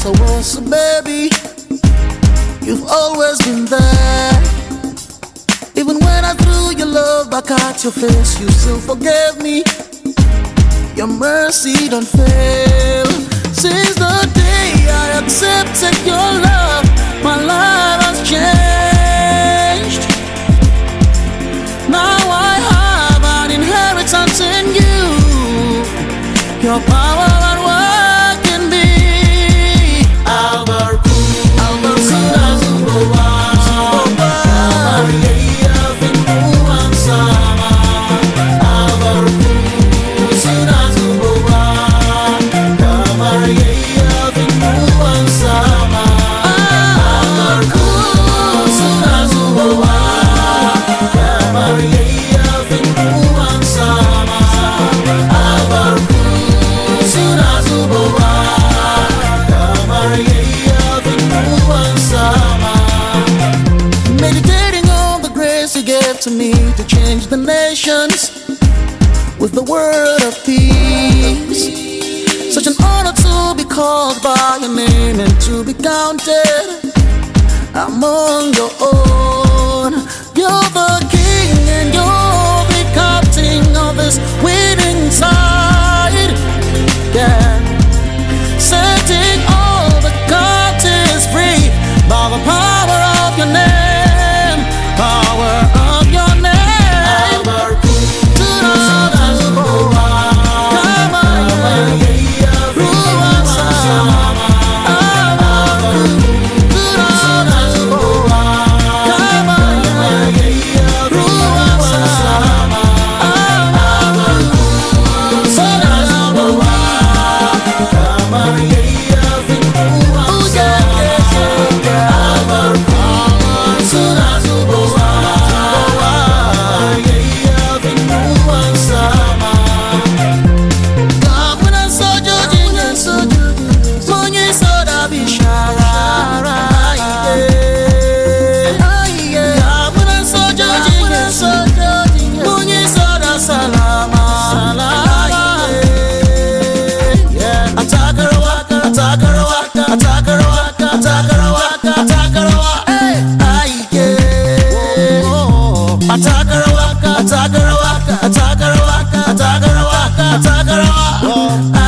So baby, you've always been there. Even when I threw your love back at your face, you still forgave me. Your mercy don't fail. Since the day I accepted your love, my life has changed. Now I have an inheritance in you. Your power and work in me. Meditating on the grace you gave to me to change the nations with the word of peace. Such an honor to be called by your name and to be counted among your own. You're the king and you're the captain of this winning side. Yeah, setting all the captives free by the power of your name, power of your name. Atakarawa,